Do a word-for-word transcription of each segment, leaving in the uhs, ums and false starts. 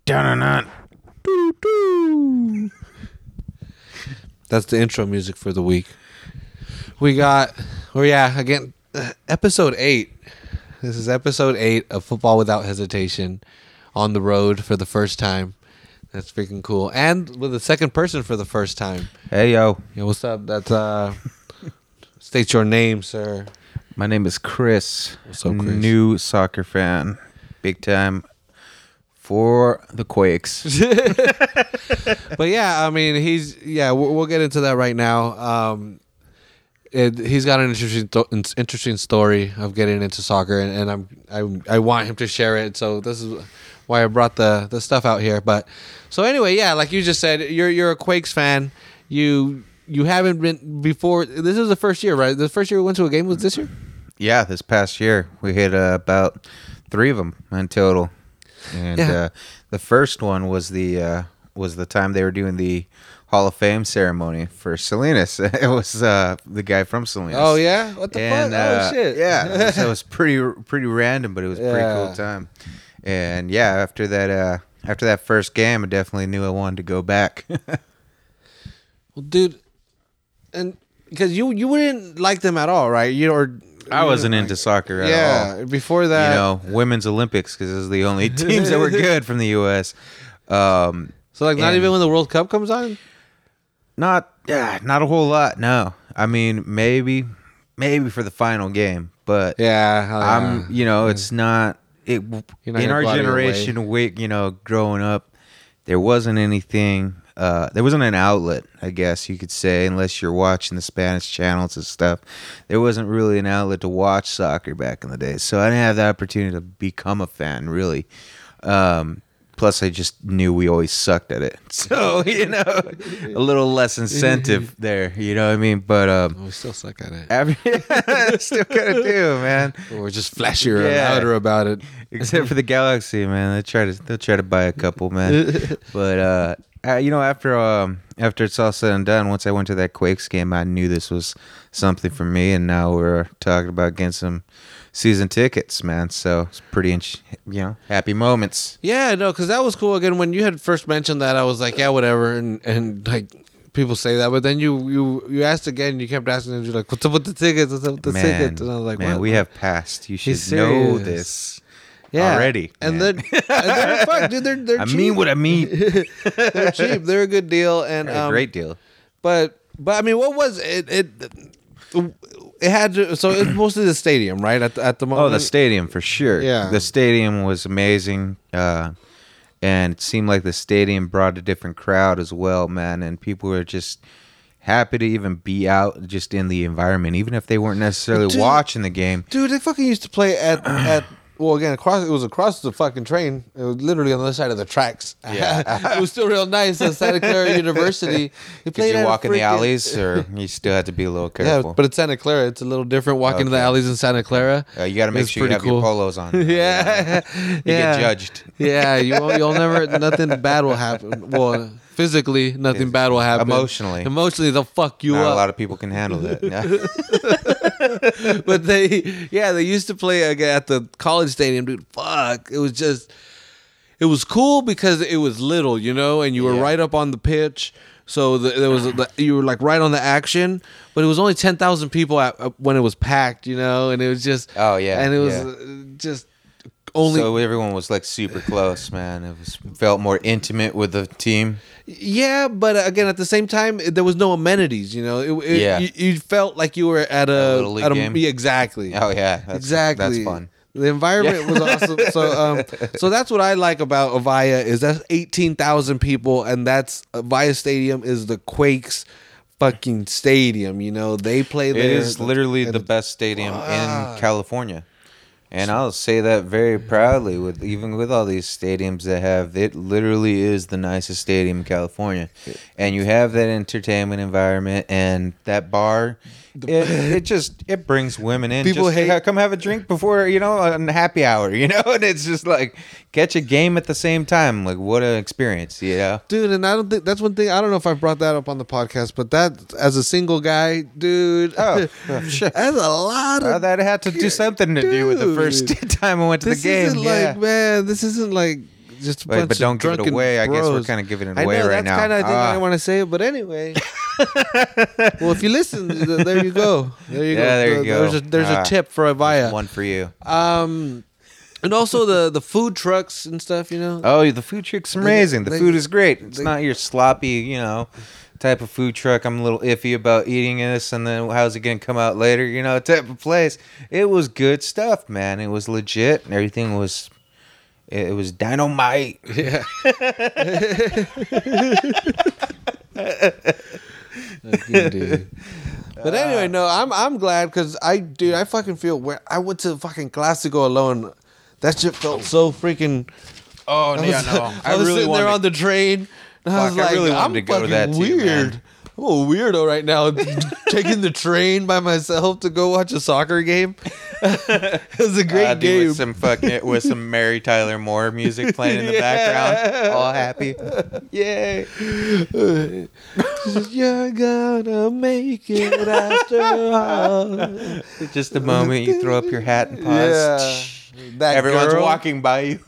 Dun-dun-dun. That's the intro music for the week. We got, oh yeah, again, uh, episode eight. This is episode eight of Football Without Hesitation, on the road for the first time. That's freaking cool, and with a second person for the first time. Hey, yo. Yo, what's up? That's uh, state your name, sir. My name is Chris. What's up, Chris? New soccer fan. Big time for the Quakes. But yeah, I mean, he's yeah. We'll, we'll get into that right now. Um, it, he's got an interesting, th- interesting story of getting into soccer, and, and I'm I I want him to share it. So this is why I brought the the stuff out here. But so anyway, yeah, like you just said, you're you're a Quakes fan. You you haven't been before. This is the first year, right? The first year we went to a game was this year. Yeah, this past year we hit uh, about three of them in total, and Yeah. uh, the first one was the uh, was the time they were doing the Hall of Fame ceremony for Salinas. It was uh, the guy from Salinas. Oh yeah, what the and, fuck? uh, Oh shit. Yeah, so it was pretty pretty random, but it was a pretty Yeah. cool time. And yeah, after that uh, after that first game, I definitely knew I wanted to go back. Well, dude, and because you you wouldn't like them at all, right? You or I you wasn't didn't into like- soccer at all. Yeah, before that, You know, women's Olympics, because those are the only teams that were good from the U S. Um, so like not and- even when the World Cup comes on. not, yeah, not a whole lot. No, I mean maybe, maybe for the final game, but Yeah, hell yeah. I'm, you know, it's not. It You're not in gonna our go out of your way. generation, we, you know, growing up, there wasn't anything. Uh, there wasn't an outlet, I guess you could say, unless you're watching the Spanish channels and stuff. There wasn't really an outlet to watch soccer back in the day, so I didn't have the opportunity to become a fan, really. Um, plus, I just knew we always sucked at it, so you know, a little less incentive there. You know what I mean? But um, we still suck at it. after, still kind of do, man. We're just flashier and Yeah. louder about it. Except for the Galaxy, man. They try to they'll try to buy a couple, man. But uh, uh, you know, after um, after it's all said and done, once I went to that Quakes game, I knew this was something for me, and now we're talking about getting some season tickets, man. So it's pretty, in- you know, happy moments. Yeah, no, because that was cool. Again, when you had first mentioned that, I was like, yeah, whatever, and and like people say that, but then you you you asked again, you kept asking, and you're like, what's up with the tickets? What's up with the man, tickets? And I was like, man, what? we have passed. You should He's know serious. this. yeah. already, And man. then, and they're fuck, dude, they're they're I cheap. mean what I mean. They're cheap. They're a good deal, and A um, great deal. But but I mean, what was it? It it had to, so it's mostly the stadium, right? At the, at the moment. Oh, the stadium for sure. Yeah. The stadium was amazing. Uh, and it seemed like the stadium brought a different crowd as well, man. And people were just happy to even be out just in the environment, even if they weren't necessarily Dude. watching the game. Dude, they fucking used to play at at well again across it was across the fucking train. It was literally on the other side of the tracks. Yeah. It was still real nice at Santa Clara University. They Could you at a walk in the freaking- alleys, or you still had to be a little Yeah, careful? but it's Santa Clara. It's a little different walking to the Okay. alleys in Santa Clara. Uh, you got to make It's sure you pretty have cool. your polos on. Yeah, You yeah. get judged. Yeah, you won't, you'll never. Nothing bad will happen. Well, physically, nothing bad will happen. Emotionally. emotionally, they'll fuck you Not up. a lot of people can handle that. Yeah. But they, yeah, they used to play again at the college stadium, dude. Fuck, it was just, it was cool because it was little, you know, and you were Yeah. right up on the pitch. So the, there was the, you were like right on the action, but it was only ten thousand people at, uh, when it was packed, you know, and it was just Oh, yeah, and it was yeah. uh, just only So everyone was like super close, man. It was felt more intimate with the team. yeah, but again at the same time it, there was no amenities, you know. It, it, Yeah. you, you felt like you were at A a, little league at a game? yeah, exactly. Oh yeah, that's, exactly. That's fun. The environment was awesome. So, um, so that's what I like about Avaya is that's eighteen thousand people, and that's Avaya Stadium is the Quakes fucking stadium. You know, they play It there. is literally and the best stadium Fuck. in California, and I'll say that very proudly. With even with all these stadiums that have, it literally is the nicest stadium in California, and you have that entertainment environment and that bar. It, it just it brings women in. People just, hate- "Yeah, come have a drink before you know a happy hour, you know, and it's just like catch a game at the same time. Like what an experience, you know. Dude, and I don't think that's one thing. I don't know if I brought that up on the podcast, but that as a single guy, dude, Oh, sure. that's a lot of. Uh, that had to do something to do with the first Dude. time I went to this the game. isn't Yeah. like, man, this isn't like just a But, bunch but of don't give it drunken away. I guess we're bros. kind of giving it I away know right that's now. kind of I think Ah. I want to say it, but anyway. Well, if you listen, th- there you go. There you Yeah, go. there you The- go. There's a there's Ah, a tip for Avaya. One for you. Um, and also the the food trucks and stuff. You know. Oh, the food truck's amazing. The they- food is great. It's they- not your sloppy, you know, type of food truck. I'm a little iffy about eating this, and then how's it gonna come out later? You know, type of place. It was good stuff, man. It was legit, and everything was. It was dynamite. Yeah. Fucking dude. But anyway, no, I'm I'm glad because I, dude, I fucking feel where I went to fucking Classico alone. That shit felt so freaking. Oh I was, I, I was really sitting there wanted. on the train. And I Fuck, was I like, really wanted I'm to go to fucking that too, weird. man. I'm a weirdo right now, taking the train by myself to go watch a soccer game. It was a great Uh, dude, game. with some fucking with some Mary Tyler Moore music playing in the Yeah. background, all happy. Yay! You're gonna make it after all. Just a moment you throw up your hat and pause. Yeah. That Everyone's girl, walking by you.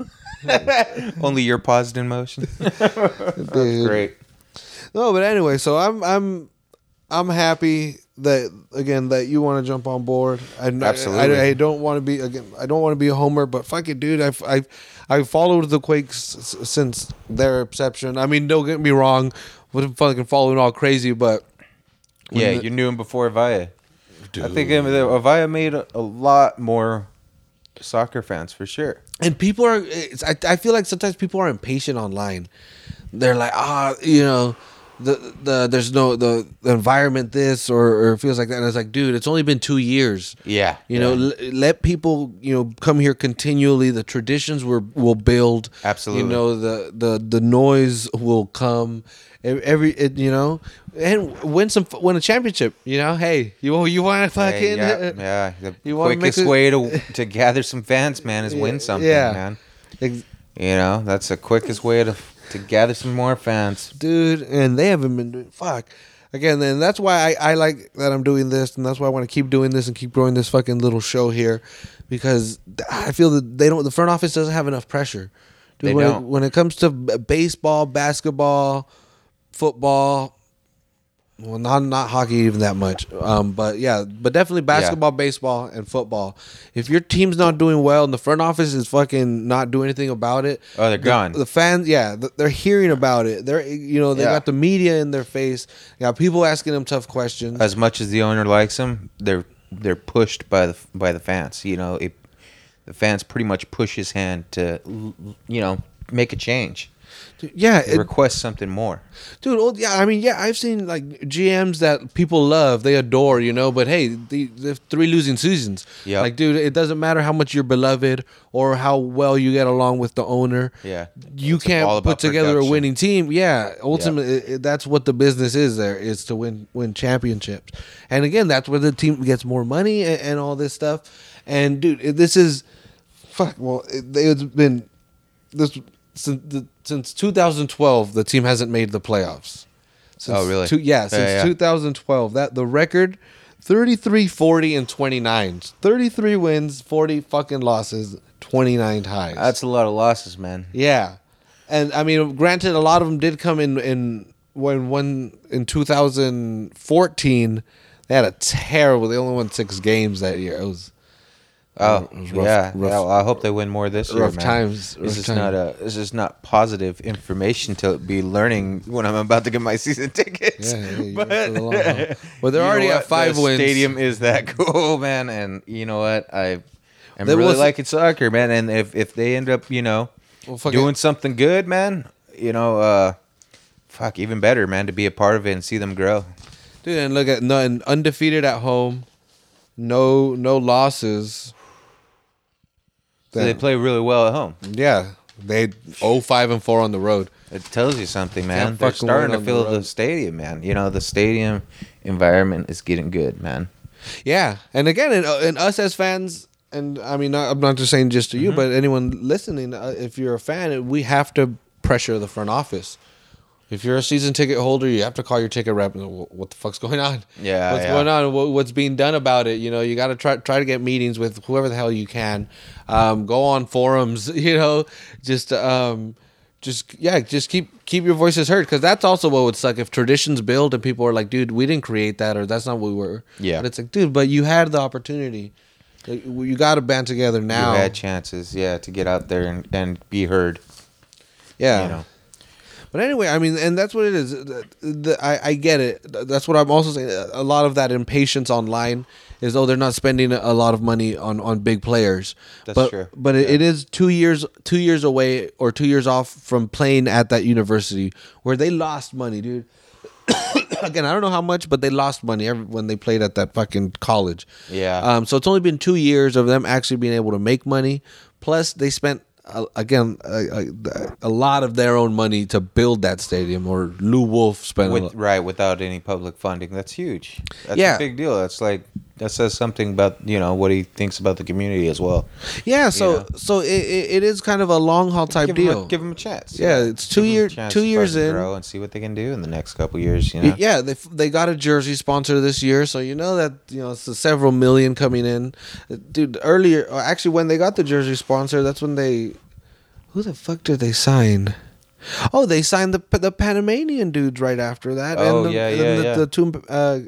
Only you're paused in motion. That's dude. great. No, but anyway, so I'm I'm I'm happy that again that you want to jump on board. I, Absolutely. I, I don't want to be again. I don't want to be a homer, but fuck it, dude. I've I've I've followed the Quakes s- since their inception. I mean, don't get me wrong, wasn't fucking following all crazy, but when Yeah, the- you knew him before Avaya. I think um, the- Avaya made a, a lot more soccer fans for sure. and people are. It's, I I feel like sometimes people are impatient online. They're like, ah, you know. The the there's no the, the environment this or, or it feels like that, and it's like, dude, it's only been two years. Yeah, You know, yeah. l- let people, you know, come here continually. The traditions will will build. Absolutely. You know, the the the noise will come. E- Every it, you know, and win some win a championship. You know, hey, you you want to Hey, fucking yeah, yeah. The You wanna quickest mix it- way to to gather some fans, man, is win something, yeah. man. Ex- You know, that's the quickest way to to gather some more fans. dude, and they haven't been doing fuck. Again, then that's why I, I like that I'm doing this, and that's why I want to keep doing this and keep growing this fucking little show here, because I feel that they don't. The front office doesn't have enough pressure. Dude, They when don't. It, when it comes to b- baseball, basketball, football, well, not not hockey even that much, um, but yeah, but definitely basketball, baseball, and football. If your team's not doing well and the front office is fucking not doing anything about it, Oh, they're the- gone. The fans, yeah, th- they're hearing about it. They're, you know, they Yeah. got the media in their face. They got people asking them tough questions. As much as the owner likes him, they're they're pushed by the by the fans. You know, it, the fans pretty much push his hand to, you know, make a change, Dude, yeah, it, request something more. dude. Oh, yeah, I mean, yeah, I've seen like G Ms that people love, they adore, you know. But hey, the, the three losing seasons. Yep. Like, dude, it doesn't matter how much you're beloved or how well you get along with the owner. Yeah, You It's all can't about put together production. a winning team. Yeah, ultimately, it, it- that's what the business is. There is to win win championships, and again, that's where the team gets more money and, and all this stuff. And dude, it- this is fuck. Well, it, it's been this since the, since two thousand twelve. The team hasn't made the playoffs. Since Oh, really? Two, yeah, since yeah. two thousand twelve. That the record. thirty-three, forty, and twenty-nine. thirty-three wins, forty fucking losses, twenty-nine ties. That's a lot of losses, man. Yeah, and I mean, granted, a lot of them did come in in when one in two thousand fourteen. They had a terrible. They only won six games that year. It was Oh, it was rough- yeah. rough- yeah, well, I hope they win more this year, rough man. times. This rough is time. not a. This is not positive information to be learning when I'm about to get my season tickets. Yeah, yeah, you're but for the long haul. Well, they're you know already at what? five the wins. Stadium is that cool, man, and you know what? I am There really was- liking soccer, man. And if if they end up, you know, Well, fuck doing it. something good, man, you know, uh, fuck, even better, man, to be a part of it and see them grow. Dude, and look at no and undefeated at home, no no losses. So they play really well at home. Yeah, they oh five and four on the road. It tells you something, man. Can't They're fucking starting win to on the fill the, road. stadium, man. You know, the stadium environment is getting good, man. Yeah, and again, and, and us as fans, and I mean, not, I'm not just saying just to you, but anyone listening, uh, if you're a fan, we have to pressure the front office. If you're a season ticket holder, you have to call your ticket rep. And go, what the fuck's going on? Yeah, what's yeah. going on? What, what's being done about it? You know, you got to try try to get meetings with whoever the hell you can. Um, go on forums. You know, just um, just yeah, just keep keep your voices heard, because that's also what would suck if traditions build and people are like, dude, we didn't create that, or that's not what we were. Yeah. But it's like, dude, but you had the opportunity. Like, you got to band together now. You had chances, yeah, to get out there and, and be heard. Yeah. You know. But anyway, I mean, and that's what it is. The, the, I, I get it. That's what I'm also saying. A lot of that impatience online is, oh, they're not spending a lot of money on, on big players. That's but, true. But Yeah. it, it is two years two years away or two years off from playing at that university where they lost money, dude. Again, I don't know how much, but they lost money every, when they played at that fucking college. Yeah. Um. So it's only been two years of them actually being able to make money. Plus, they spent uh, again a, a, a lot of their own money to build that stadium. Or Lou Wolf spent a With, lot. right, without any public funding. That's huge. That's Yeah. a big deal. That's like, that says something about, you know, what he thinks about the community as well. Yeah. So know. so it, it it is kind of a long haul type give deal. Him a, give him a chance. Yeah, it's two Give 'em a year- chance two to years fucking in. grow and see what they can do in the next couple years, you know? Yeah, they they got a jersey sponsor this year, so you know that, you know, it's a several million coming in. Dude, earlier, or actually when they got the jersey sponsor, that's when they, who the fuck did they sign? Oh, they signed the the Panamanian dudes right after that. Oh, and the, yeah, and yeah, the, yeah. the two, uh,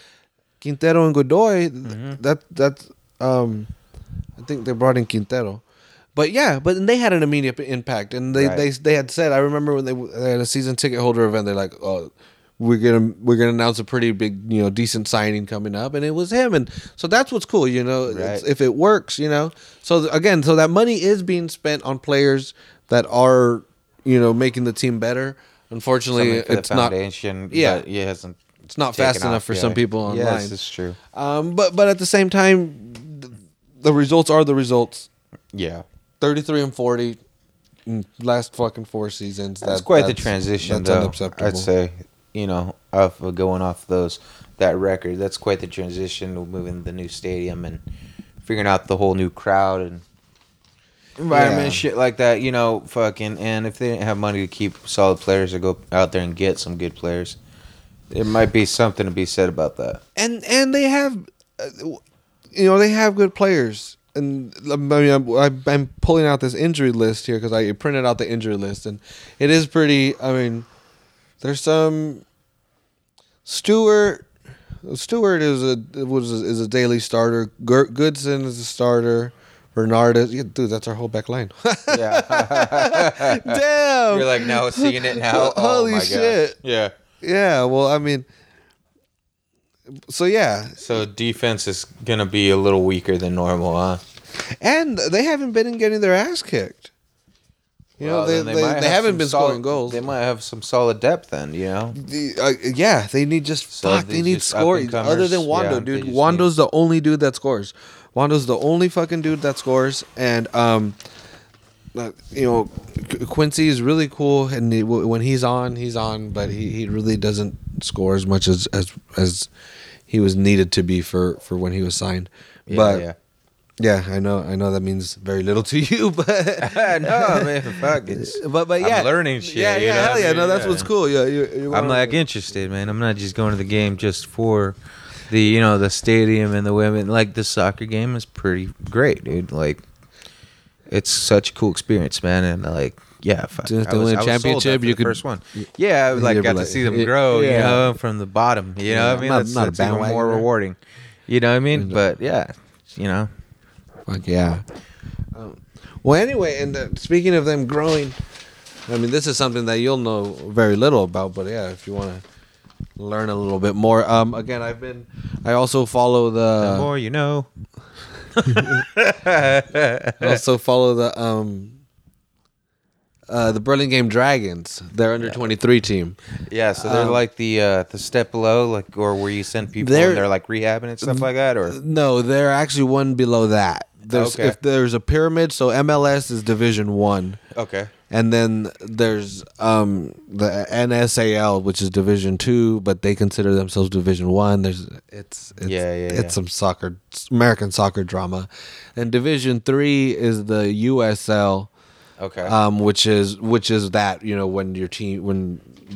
Quintero and Godoy. Mm-hmm. That that um, I think they brought in Quintero. But yeah, but they had an immediate impact, and they, Right. they they had said, I remember when they, they had a season ticket holder event, they're like, oh, we're gonna we're gonna announce a pretty big, you know, decent signing coming up, and it was him, and so that's what's cool, you know, it's, Right. if it works, you know. So th- again, so that money is being spent on players that are, you know, making the team better. Unfortunately, Something for the it's not foundation, yeah. but it hasn't it's not fast taken enough off for yet. some people online. Yes, it's true. Um, but but at the same time, th- the results are the results. Yeah. thirty-three and forty in last fucking four seasons. That's That- quite the that's- transition, that's though. unacceptable. I'd say, you know, off of going off those that record, that's quite the transition to moving to the new stadium and figuring out the whole new crowd and environment, Yeah. shit like that. You know, fucking. And if they didn't have money to keep solid players or go out there and get some good players, there might be something to be said about that. and and they have, uh, you know, they have good players. And I mean, I'm, I'm pulling out this injury list here because I printed out the injury list, and it is pretty. I mean, there's some Stewart. Stewart is a was a, is a daily starter. Ger- Goodson is a starter. Bernardus, yeah, dude, that's our whole back line. Yeah. Damn. You're like, now seeing it now. Oh, Holy my shit. God. Yeah. Yeah, well, I mean, so yeah, So defense is gonna be a little weaker than normal, huh? and they haven't been getting their ass kicked. You Well, know, they then they, might they, have haven't some been solid- scoring goals. They might have some solid depth then, you know. The- uh, yeah, they need just So fuck. they They need just scoring. up-and-comers, Other than Wando, yeah, they dude. just Wando's the only dude that scores. Wando's the only fucking dude that scores, and um, uh, you know, Qu- Quincy is really cool, and he, w- when he's on, he's on, but he, he really doesn't score as much as as as he was needed to be for for when he was signed. Yeah, but yeah. yeah, I know, I know that means very little to you, but no, man, fuck it. but but yeah, I'm learning shit. Yeah, you yeah, know? hell yeah, no, that's Yeah. what's cool. Yeah, you, you I'm wanna- like interested, man. I'm not just going to the game just for the, you know, the stadium and the women. Like the soccer game is pretty great, dude. Like it's such a cool experience, man. And like, yeah, fuck, Just I to was- win a I was sold championship, after you the could- first one. Yeah, I like you'd be got to like- see them yeah, grow, you yeah. know, from the bottom. You know, Yeah, what I mean, I'm not- that's, not a that's even more bandwagoner. rewarding. You know what I mean? Yeah. But yeah, you know, Fuck yeah. Um, well, anyway, and uh, speaking of them growing, I mean, this is something that you'll know very little about, but yeah, if you want to learn a little bit more, um, again, I've been, I also follow the the, more you know. I also follow the, um, uh, the Burlingame Dragons, their under twenty-three team. Yeah, so they're Um, like the uh, the step below, like, or where you send people They're- and they're like rehabbing and stuff like that, or No, they're actually one below that. There's Okay. if there's a pyramid, so M L S is Division One. okay, And then there's um, the N S A L, which is Division Two, but they consider themselves Division One. There's it's, it's Yeah, yeah, it's yeah. some soccer, American soccer drama, and Division Three is the U S L, okay, um, which is which is that, you know, when your team when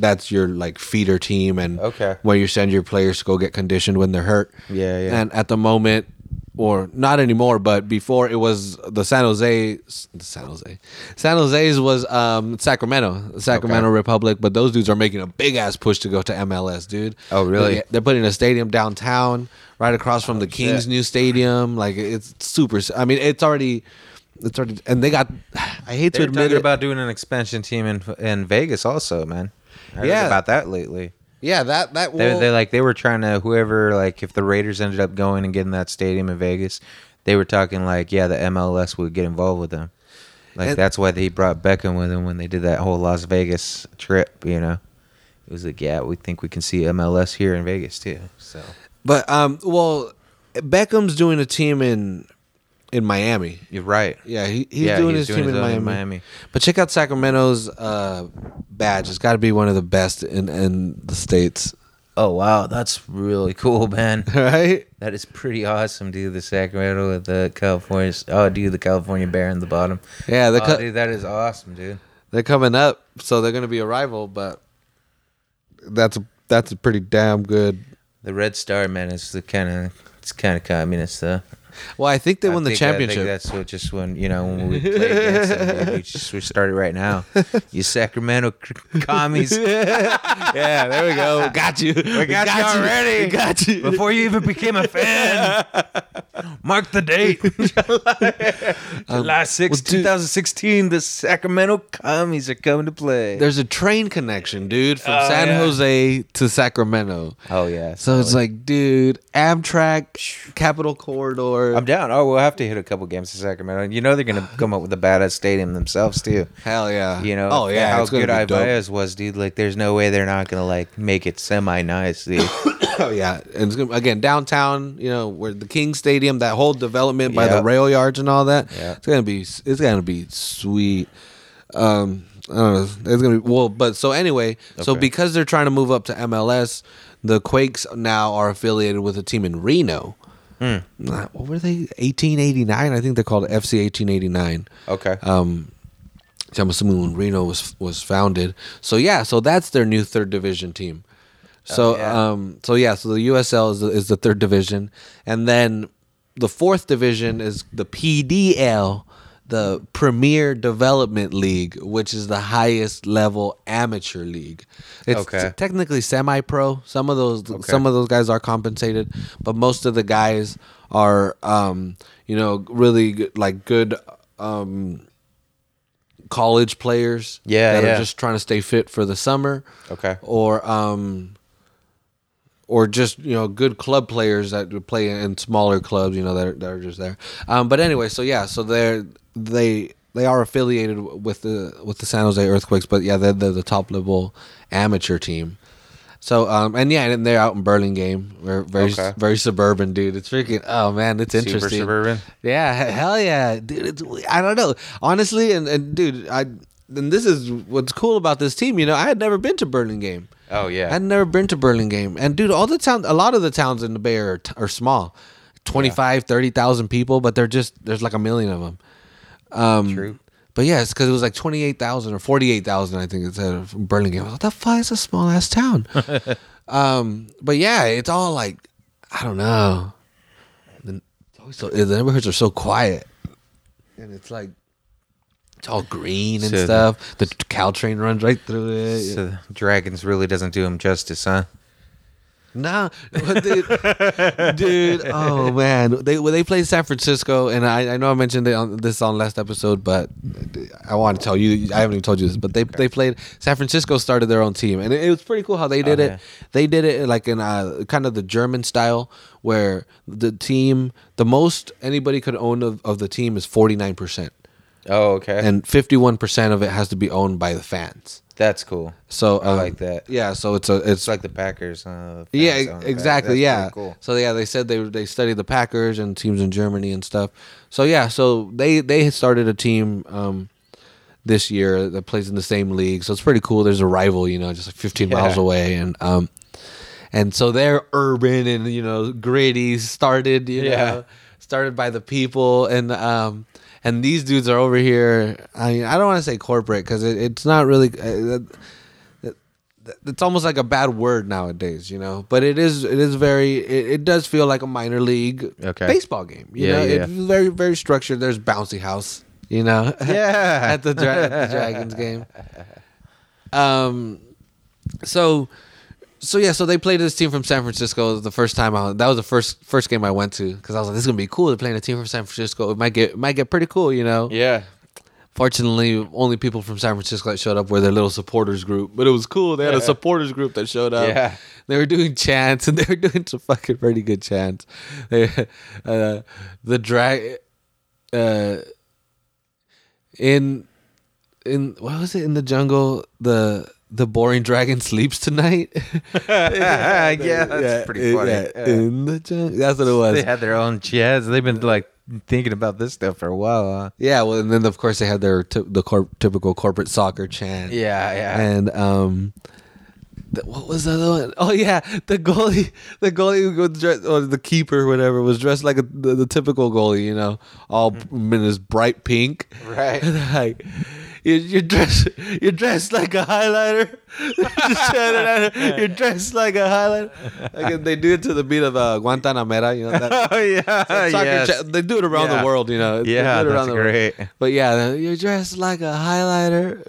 that's your like feeder team and Okay. where you send your players to go get conditioned when they're hurt. Yeah, yeah. And at the moment, or not anymore, but before it was the San Jose, the San Jose, San Jose's was um, Sacramento, Sacramento Okay. Republic. But those dudes are making a big ass push to go to M L S, dude. Oh, really? They- They're putting a stadium downtown, right across from the shit. Kings' new stadium. Like it's super. I mean, it's already, it's already, and they got. I hate They to were admit talking it. about doing an expansion team in in Vegas also, man. I heard Yeah. about that lately. yeah, that that They will. they like they were trying to whoever like if the Raiders ended up going and getting that stadium in Vegas, they were talking like yeah the M L S would get involved with them. Like And- that's why they brought Beckham with them when they did that whole Las Vegas trip. You know, it was like yeah we think we can see M L S here in Vegas too. So but um, well, Beckham's doing a team in in Miami. you're right. Yeah, he, he's Yeah, doing he's his doing team his in own Miami. in Miami. But check out Sacramento's uh, badge. It's got to be one of the best in, in the states, Oh wow, that's really cool, man. right? That is pretty awesome, dude. The Sacramento with the California. Oh, dude, the California Bear in the bottom. Yeah, they're Oh, co- dude, that is awesome, dude. they're coming up, so they're going to be a rival. But that's a, that's a pretty damn good. The Red Star, man, is the kind of it's kind of communist though. Well, I think they I won the think- I think championship. that's what just when you know when we play against them, dude, we just we started right now. You Sacramento c- commies. Yeah, there we go. Got you. We got you already. We got you. Before you even became a fan. Mark the date. July sixth, well, dude- twenty sixteen, the Sacramento commies are coming to play. There's a train connection, dude, from Oh, San yeah. Jose to Sacramento. Oh, yeah. So it's like, dude, Amtrak, Capital Corridor. I'm down. Oh, we'll have to hit a couple games in Sacramento. You know they're gonna come up with a badass stadium themselves too. Hell yeah. You know, Oh yeah. how it's gonna good be dope. Ibaez was, dude. Like, there's no way they're not gonna like make it semi nice, dude. Oh yeah. And it's gonna, again, downtown. You know, where the King Stadium, that whole development by the Yep. rail yards and all that. Yeah. It's gonna be. It's gonna be sweet. Um, I don't know. It's gonna be well. But so anyway, so Okay. because they're trying to move up to M L S, the Quakes now are affiliated with a team in Reno. Hmm. Nah, What were they? eighteen eighty-nine. I think they're called F C eighteen eighty-nine. Okay. Um, so I'm assuming when Reno was was founded. So yeah, so that's their new third division team. So Oh, yeah. um, so yeah, so the U S L is the, is the third division, and then the fourth division is the P D L, the Premier Development League, which is the highest level amateur league. It's Okay. t- technically semi-pro. Some of those some of those guys are compensated, but most of the guys are um, you know, really good, like good um, college players Yeah, that yeah. are just trying to stay fit for the summer. Okay. Or um or just, you know, good club players that play in smaller clubs, you know, that are, that are just there. Um, but anyway, so yeah, so they're they they are affiliated with the with the San Jose Earthquakes, but yeah, they're, they're the top level amateur team. So um and yeah, and they're out in Burlingame. We're very Okay. very suburban, dude. It's freaking oh man, it's Super interesting. suburban. Yeah, he- hell yeah, dude. It's, I don't know, honestly, and, and dude, I and this is what's cool about this team. You know, I had never been to Burlingame. Oh yeah. I'd never been to Burlingame. And dude, all the towns, a lot of the towns in the Bay Area are, t- are small. twenty-five, thirty thousand people, but they're just, there's like a million of them. Um, True. But yeah, it's because it was like twenty-eight thousand or forty-eight thousand, I think it said, of Burlingame. What the fuck is a small ass town? um, but yeah, it's all like, I don't know. The, it's always so, the neighborhoods are so quiet. And it's like, it's all green and So the- stuff. The Caltrain runs right through it. So the Dragons really doesn't do him justice, huh? No, but dude, dude, oh man, they when they played San Francisco, and I, I know I mentioned it on, this on last episode, but I want to tell you, I haven't even told you this, but they they played San Francisco started their own team, and it, it was pretty cool how they did Oh, it. yeah. They did it like in a, kind of the German style, where the team, the most anybody could own of, of the team is forty nine percent, Oh, okay. and fifty one percent of it has to be owned by the fans. That's cool. So I um, like that. Yeah, so it's a it's It's like the Packers. Uh, the Yeah, fans own it. exactly. That's Yeah. pretty Cool. So yeah, they said they they studied the Packers and teams in Germany and stuff. So yeah, so they they had started a team um, this year that plays in the same league. So it's pretty cool. There's a rival, you know, just like fifteen Yeah. miles away, and um, and so they're urban and you know gritty. Started, you Yeah. know, started by the people, and um, and these dudes are over here. I mean, I don't want to say corporate because it, it's not really. Uh, it's almost like a bad word nowadays, you know. But it is it is very it, it does feel like a minor league Okay. baseball game. You Yeah, know, yeah. it's very very structured. There's bouncy house, you know. Yeah. at the, dra- at the Dragons game. Um, so. So yeah, so they played this team from San Francisco the first time out. That was the first first game I went to because I was like, "This is gonna be cool." They're playing a team from San Francisco. It might get it might get pretty cool, you know. Yeah. Fortunately, only people from San Francisco that showed up were their little supporters group. But it was cool. They had a supporters group that showed up. Yeah. They were doing chants, and they were doing some fucking pretty good chants. They, uh, the drag, uh, in in what was it in the jungle? The the boring dragon sleeps tonight. yeah, that's pretty funny. Yeah, Yeah. in the jungle. That's what it was. They had their own jazz. They've been like thinking about this stuff for a while, huh? Yeah, well, and then of course they had their t- the cor- typical corporate soccer chant. Yeah, yeah. And um, the, what was the other one? Oh yeah, the goalie, the goalie who was dressed, or the keeper, whatever, was dressed like a, the, the typical goalie, you know, all in his bright pink. Right. like, you, you're dressed, you're dressed like a highlighter. Just chanted at her, you're dressed like a highlighter. Like, they do it to the beat of uh, Guantanamera, you know. That, Oh yeah, soccer yes. cha- they do it around Yeah. the world, you know. They Yeah, do it around that's the world. great. But yeah, you're dressed like a highlighter.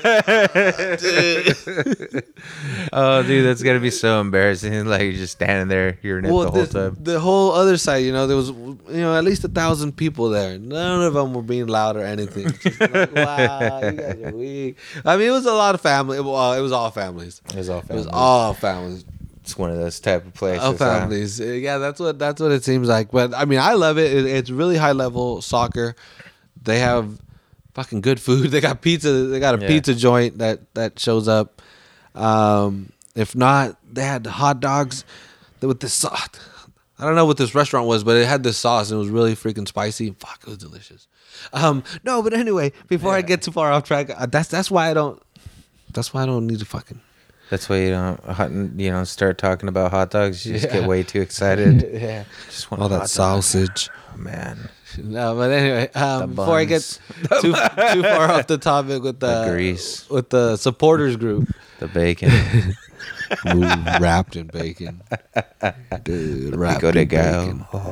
Oh, dude, that's gonna be so embarrassing. Like you're just standing there hearing it Well, the whole the, time. the whole other side, you know, there was, you know, at least a thousand people there. None of them were being loud or anything. Just like, wow, you guys are weak. I mean, it was a lot of family. Well, it was all families. It was all It was all families. It's one of those type of places. All huh? families. Uh, Yeah, that's what that's what it seems like. But I mean, I love it. it it's really high level soccer. They have fucking good food. They got pizza. They got a Yeah. pizza joint that that shows up. Um, if not, they had hot dogs with this sauce. I don't know what this restaurant was, but it had this sauce and it was really freaking spicy. Fuck, it was delicious. Um, no, but anyway, before I Yeah. get too far off track, uh, that's that's why I don't. That's why I don't need to fucking. That's why you don't, hot- you know, start talking about hot dogs. You just Yeah. get way too excited. Yeah, Just want all a that hot dog. sausage. Oh, man. No, but anyway, um, The before I get buns. too too far off the topic with the, The grease. with the supporters group, The bacon. Ooh, wrapped in bacon, dude, wrapped Go to in go. bacon, Oh.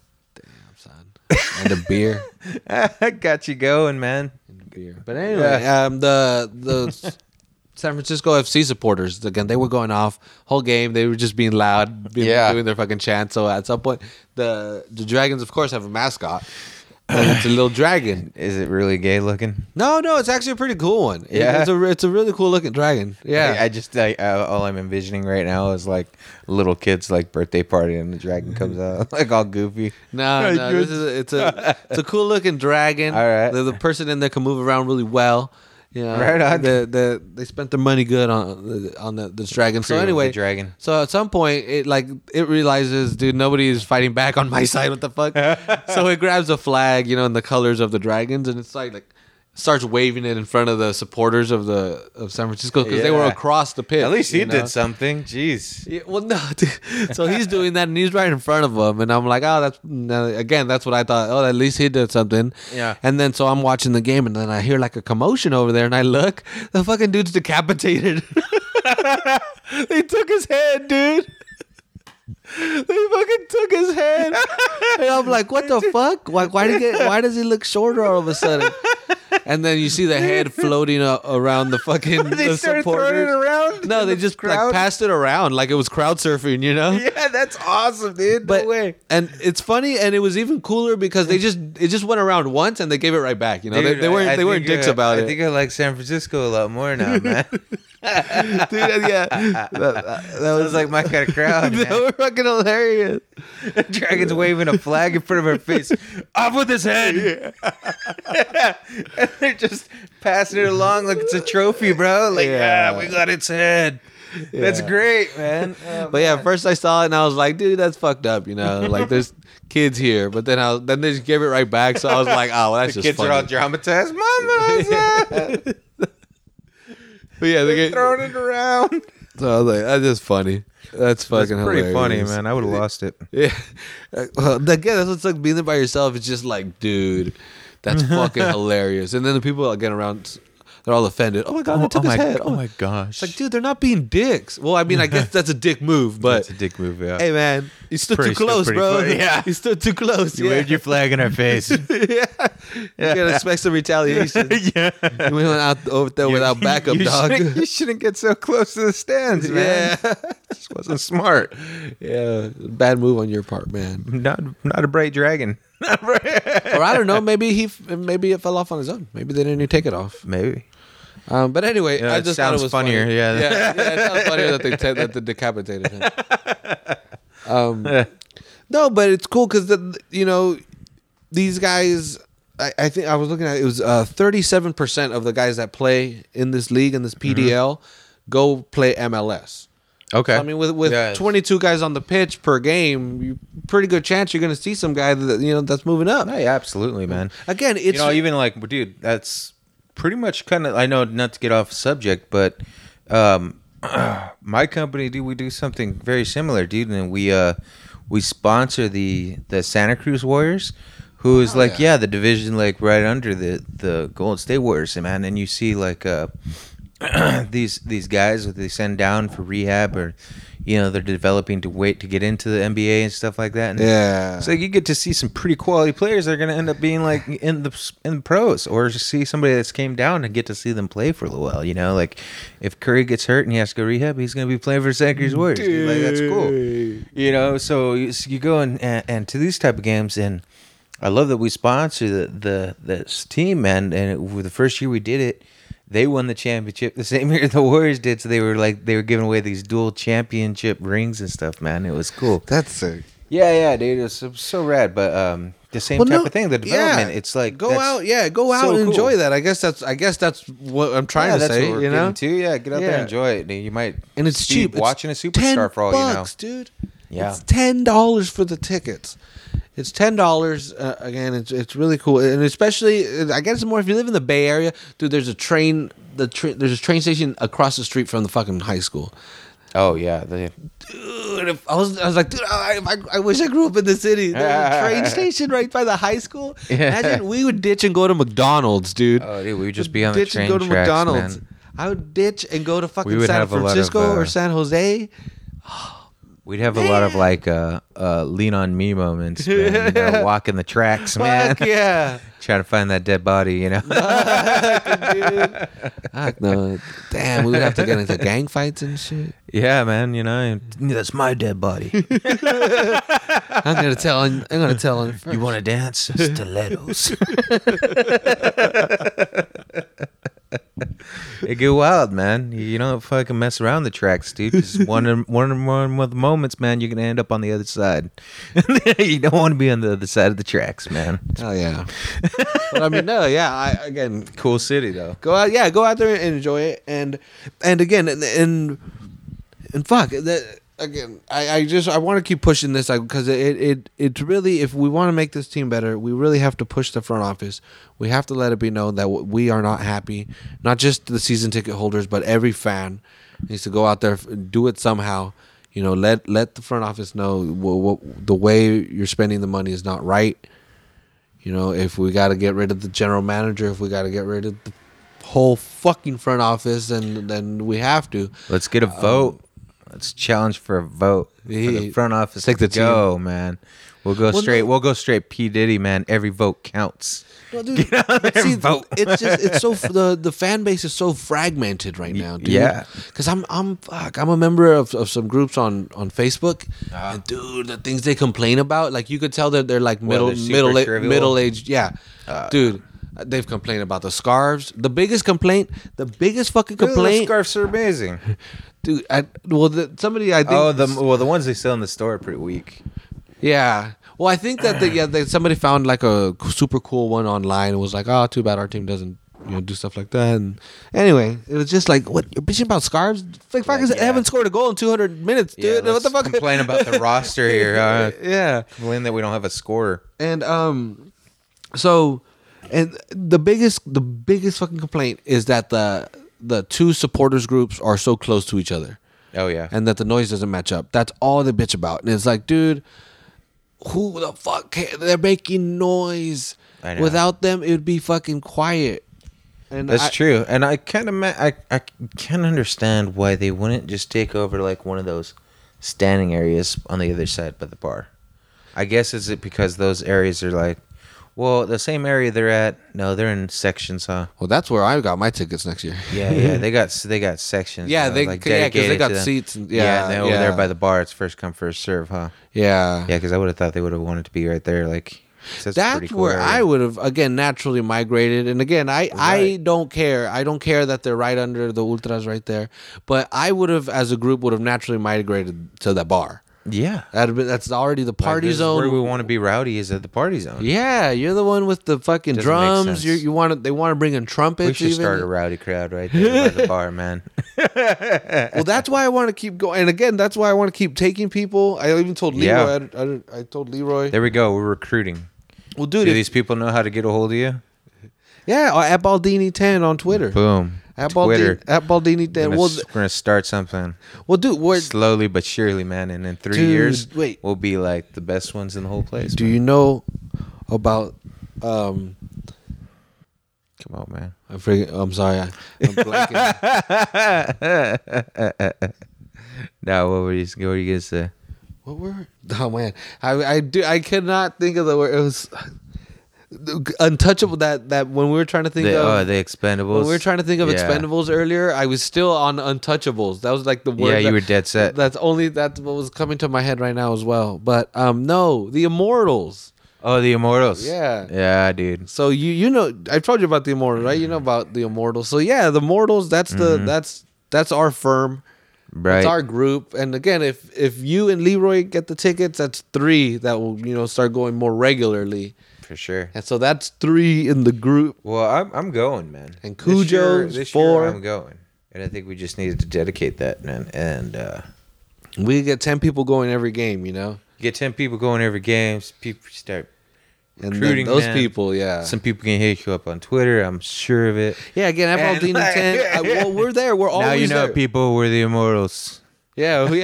son, and a beer, I got you going, man. and a beer. But anyway, um, the the San Francisco F C supporters again, they were going off whole game. They were just being loud, being, Yeah. doing their fucking chants. So at some point, the the Dragons, of course, have a mascot. And it's a little dragon. Is it really gay looking? No, no, it's actually a pretty cool one. It- Yeah? it's a it's a really cool looking dragon. Yeah, I, I just I, uh, all I'm envisioning right now is like little kids like birthday party and the dragon comes out like all goofy. no, Hey, no, good. this is a, it's a it's a cool looking dragon. All right. the, the person in there can move around really well. You know, Right on. The, the they spent their money good on on the, this dragon. So Crew of the anyway, dragon. so at some point it like it realizes, dude, nobody is fighting back on my side. What the fuck? So it grabs a flag, you know, in the colors of the dragons, and it's like like starts waving it in front of the supporters of the of San Francisco because they were Yeah. across the pitch. At least he you know? did something. Jeez. Yeah, well, no. Dude. So he's doing that, and he's right in front of him, and I'm like, oh, that's no, again, that's what I thought. Oh, at least he did something. Yeah. And then so I'm watching the game, and then I hear like a commotion over there, and I look, the fucking dude's decapitated. They took his head, dude. They fucking took his head, and I'm like, "What the fuck? Why? Why did he get? Why does he look shorter all of a sudden?" And then you see the head floating uh, around the fucking They the started throwing it supporters. around. No, in they the just like crowd? passed it around like it was crowd surfing, you know? Yeah, that's awesome, dude. But no way. and it's funny, and it was even cooler because they just it just went around once and they gave it right back. You know, Dude, they, they weren't I they weren't think, dicks uh, about I it. think I like San Francisco a lot more now, man. Dude, yeah, that, that- that That was like my kind of crowd. they Man. were fucking hilarious. Dragon's waving a flag in front of her face. Off with his head. And they're just passing it along like it's a trophy, bro. Like, Yeah. yeah, we got its head. That's Yeah. great, man. Oh, But yeah, man. first I saw it and I was like, dude, that's fucked up. You know, like there's kids here. But then I was, then they just gave it right back. So I was like, oh, well, that's the just kids funny. are all dramatized. Mama, But yeah, they they're gave, throwing it around. so I was like, that's just funny. That's fucking That's pretty funny, hilarious. man. I would have lost it. Yeah. Well, again, that's what's like being there by yourself. It's just like, dude, that's fucking hilarious. And then the people again around they're all offended. Oh my god, Oh, they took oh his my- head. oh my gosh. It's like, dude, they're not being dicks. Well, I mean, I guess that's a dick move, but That's a dick move, yeah. hey, man, you stood Pretty- too close, pretty bro. funny, yeah. You stood too close. You yeah. waved your flag in our face. yeah. You're gonna expect some retaliation. yeah. We went out over there without backup, you dog. Shouldn't, you shouldn't get so close to the stands, man. Yeah. This wasn't smart. Yeah, bad move on your part, man. Not not a bright dragon. Not bright. Or I don't know, maybe he, maybe it fell off on his own. Maybe they didn't even take it off. Maybe. Um, but anyway, Yeah, I it just sounds thought it was funnier, funny. yeah. yeah, yeah, it sounds funnier that they te- that they decapitated him. Um, no, but it's cool because the you know these guys. I, I think I was looking at it, it was uh, thirty-seven percent of the guys that play in this league in this P D L mm-hmm. go play M L S. Okay. So, I mean, with with Yeah. twenty-two guys on the pitch per game, you pretty good chance you're going to see some guy that you know that's moving up. No, yeah, absolutely, man. Again, it's you know, even like, dude, that's pretty much kind of. I know not to get off subject, but um, my company, dude, we do something very similar, dude, and we uh we sponsor the the Santa Cruz Warriors, who is Oh, like yeah. yeah. the division like right under the the Golden State Warriors, man, and you see like uh. these these guys that they send down for rehab, or you know they're developing to wait to get into the N B A and stuff like that. And yeah. so you get to see some pretty quality players that are going to end up being like in the in the pros, or just see somebody that's came down and get to see them play for a little while. You know, like if Curry gets hurt and he has to go rehab, he's going to be playing for Santa Cruz Warriors. Dude, like that's cool. You know, so you, so you go and, and and to these type of games, and I love that we sponsor the the this team, man. And it, the first year we did it, they won the championship the same year the Warriors did. So they were like they were giving away these dual championship rings and stuff, man. It was cool. That's sick. Yeah, yeah, dude. It was so, so rad. But um, the same Well, type no, of thing. The development. yeah. It's like Go that's- out, yeah, go out so and cool. enjoy that. I guess that's I guess that's what I'm trying Yeah, to that's say. what we're You know, getting to. Yeah, get out there Yeah. and enjoy it. You might and it's be cheap. watching It's a superstar ten for all you know. bucks, dude. Yeah. It's ten dollars for the tickets. It's ten dollars. Uh, again, it's it's really cool, and especially I guess it's more if you live in the Bay Area, dude. There's a train. The tra- there's a train station across the street from the fucking high school. Oh yeah, the, Dude, if I was I was like, dude, I, I, I wish I grew up in the city. There's a train station right by the high school. Yeah. Imagine we would ditch and go to McDonald's, dude. oh dude, we would just be on the ditch train and go to tracks, McDonald's. man. I would ditch and go to fucking would San have a lot of, Francisco uh, or San Jose. We'd have a lot of like uh, uh, lean on me moments, man. You know, walking the tracks, man. Fuck yeah. Trying to find that dead body, you know. Dude. Fuck no. Damn, we would have to get into gang fights and shit. Yeah, man. You know, that's my dead body. I'm gonna tell him. I'm gonna tell him. First. You want to dance? Stilettos. It get wild, man. You don't fucking mess around the tracks, dude. Just one of one of one of the moments, man, you're gonna end up on the other side. You don't want to be on the other side of the tracks, man. Oh yeah. But I mean, no, yeah. I again Cool city, though. go out. Yeah, go out there and enjoy it. And and again and and, and fuck that. Again, I, I just I want to keep pushing this because it it it's really, if we want to make this team better, we really have to push the front office. We have to let it be known that we are not happy. Not just the season ticket holders, but every fan needs to go out there, do it somehow. You know, let let the front office know what, what, the way you're spending the money is not right. You know, if we got to get rid of the general manager, if we got to get rid of the whole fucking front office, then then we have to. Let's get a vote. Let's challenge for a vote for the front office. Take to the go, man. We'll go Well, straight. no- We'll go straight. P Diddy, man. Every vote counts. No, dude, but see, it's just it's so the the fan base is so fragmented right now, dude. Yeah. because I'm I'm fuck I'm a member of, of some groups on on Facebook, Uh-huh. and dude, the things they complain about, like you could tell that they're like middle they're super middle a- trivial? middle aged, yeah, Uh. dude. They've complained about the scarves. The biggest complaint, the biggest fucking Really, the complaint, scarves are amazing. dude. I, well, the, somebody I think. Oh, the well, the ones they sell in the store are pretty weak. Yeah. Well, I think that the, yeah, they, somebody found like a super cool one online and was like, "Oh, too bad our team doesn't, you know, do stuff like that." And anyway, it was just like, "What, you're bitching about scarves? Like, fuck, Yeah, they yeah. haven't scored a goal in two hundred minutes, dude. Yeah, what the let's fuck?" Complain about the roster here. Uh, yeah. complain that we don't have a scorer. And um, so, and the biggest, the biggest fucking complaint is that the the two supporters groups are so close to each other, Oh yeah. and that the noise doesn't match up. That's all they bitch about. And it's like, dude, who the fuck? Can, they're making noise. I know. Without them, it would be fucking quiet. And That's I, true, and I kind of ma- I I can't understand why they wouldn't just take over like one of those standing areas on the other side by the bar. I guess is it because those areas are like, well, the same area they're at. No, they're in sections, huh? Well, that's where I got my tickets next year. Yeah, yeah, they got they got sections. Yeah, uh, they like yeah, because they dedicated got to them. seats. And, Yeah, yeah, and yeah, then over there by the bar, it's first come first serve, huh? yeah. Yeah, because I would have thought they would have wanted to be right there. Like that's, That's pretty cool where area. I would have again naturally migrated. And again, I I Right. don't care. I don't care that they're right under the ultras right there. But I would have, as a group, would have naturally migrated to that bar. Yeah, That'd been, that's already the like, party this is zone. where we want to be rowdy is at the party zone. Yeah, you're the one with the fucking Doesn't make drums. sense. You you want to, they want to bring in trumpets. We should even. start a rowdy crowd right there by the bar, man. Well, that's why I want to keep going. And again, that's why I want to keep taking people. I even told Leroy. Yeah. I, I, I told Leroy. There we go. We're recruiting. Well, dude, Do if- these people know how to get a hold of you? yeah, uh, at Baldini ten on Twitter. Boom. At Twitter. Baldini, at Baldini We're ten. gonna, Well, s- we're gonna start something well, dude, what slowly but surely, man. And in three Dude, years, wait. we'll be like the best ones in the whole place. do man. you know about? Um, Come on, man. I forget. I'm sorry. I, I'm blanking. Now, what were you? What were you gonna say? What were? Oh man, I I do I cannot think of the word. It was untouchable. That that when we were trying to think The, of oh, the Expendables. when we were trying to think of Yeah. Expendables earlier, I was still on Untouchables. That was like the word. Yeah, you that- were dead set. That's only that's what was coming to my head right now as well. But um, no, the Immortals. Oh, the Immortals. Yeah. Yeah, dude. So you you know I told you about the Immortals, right? You know about the Immortals. So yeah, the Immortals. That's the Mhm. that's that's our firm. Right. It's our group. And again, if if you and Leroy get the tickets, that's three that will you know start going more regularly. For sure. And so that's three in the group. Well, I'm I'm going, man. And This year- Cujo's this four. Year I'm going, and I think we just needed to dedicate that, man. And uh, We get ten people going every game. You know. get ten people going every game. People start And then recruiting those man. people, yeah. Some people can hit you up on Twitter. I'm sure of it. Yeah, again, at And Baldini like- ten. I, well, we're there. We're always now you know there. people were the Immortals. Yeah, we,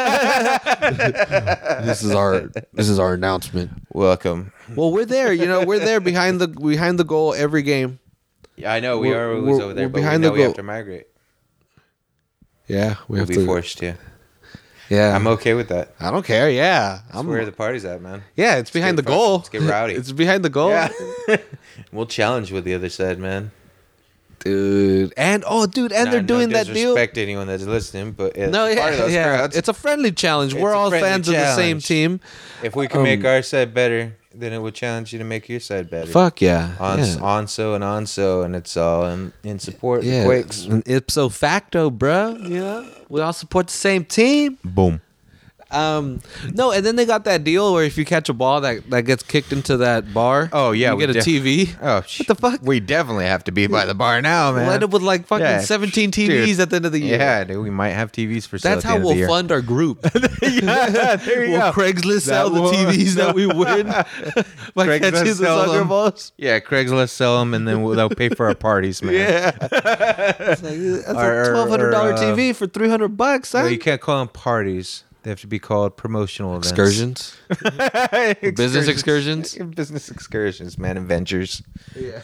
this is our this is our announcement. Welcome. Well, we're there. You know, we're there behind the behind the goal every game. Yeah, I know we We're- are always we're- over there, we're but behind we know the we have goal. to migrate. Yeah, we We'll have be to. forced to. Yeah, I'm okay with that. I don't care. Yeah, That's I'm. where the party's at, man. Yeah, it's behind the get fu- goal. let's get rowdy. It's behind the goal, Yeah. We'll challenge with the other side, man. dude. And oh, dude, and Nah, they're doing no that deal. disrespect to anyone that's listening, but it's No, part yeah, of those yeah. crowds. It's a friendly challenge. It's We're a all friendly fans of the same challenge. team. If we can Um, make our side better, then it will challenge you to make your side better. Fuck yeah. On, yeah. Onso and onso, and it's all in, in support of Yeah, the Quakes. and ipso facto, bro. You know, we all support the same team. Boom. Um, no, and then they got that deal where if you catch a ball that, that gets kicked into that bar, Oh, yeah, you we get a def- T V. Oh, What the fuck? We definitely have to be by the bar now, man. We'll end up with like fucking Yeah. seventeen T Vs Dude. at the end of the year. Yeah, dude, we might have T Vs for sale. That's at the how end of we'll the year. fund our group. Yeah, there you We'll go. Craigslist sell That the T Vs will- that we win by Craigslist catching the sell soccer them. balls. Yeah, Craigslist sell them, and then we'll, they'll pay for our parties, man. Yeah, it's like, that's Or- a or- twelve hundred dollar or, T V uh, for three hundred bucks. Son. No, you can't call them parties. They have to be called promotional events. Excursions, business excursions. Business excursions, man, and ventures. Yeah.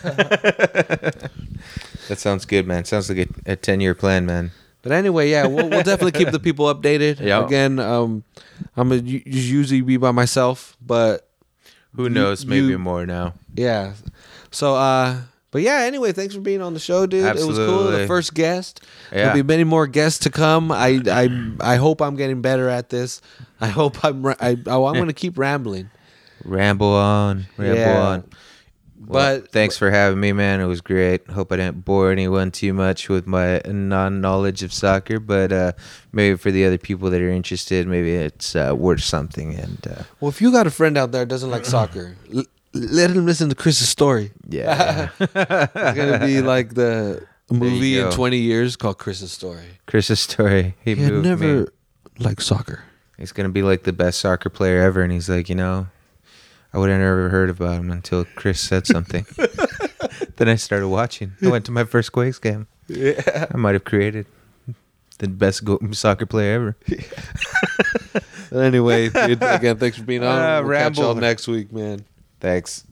That sounds good, man. Sounds like a, a ten-year plan, man. But anyway, yeah, we'll, we'll definitely keep the people updated. Yeah. Again, um, I'm gonna u- usually be by myself, but Who You- knows? Maybe you- more now. yeah. So, uh, but yeah. Anyway, thanks for being on the show, dude. It was cool. The Absolutely. first guest. Yeah. There'll be many more guests to come. I, I, I hope I'm getting better at this. I hope I'm. ra- I, oh, I'm gonna keep rambling. Ramble on, ramble Yeah. on. Well, But thanks for having me, man. It was great. Hope I didn't bore anyone too much with my non-knowledge of soccer, but uh, maybe for the other people that are interested, maybe it's uh, worth something. And uh, well, if you got a friend out there that doesn't like soccer, l- let him listen to Chris's story. yeah, It's gonna be like the movie in go. twenty years called Chris's story. Chris's story. He, He had moved never me. liked soccer. He's gonna be like the best soccer player ever, and he's like, you know, I would have never heard about him until Chris said something. Then I started watching. I went to my first Quakes game. Yeah. I might have created the best go- soccer player ever. Anyway, dude, again, thanks for being on. Uh, we'll catch y'all ramble. next week, man. Thanks.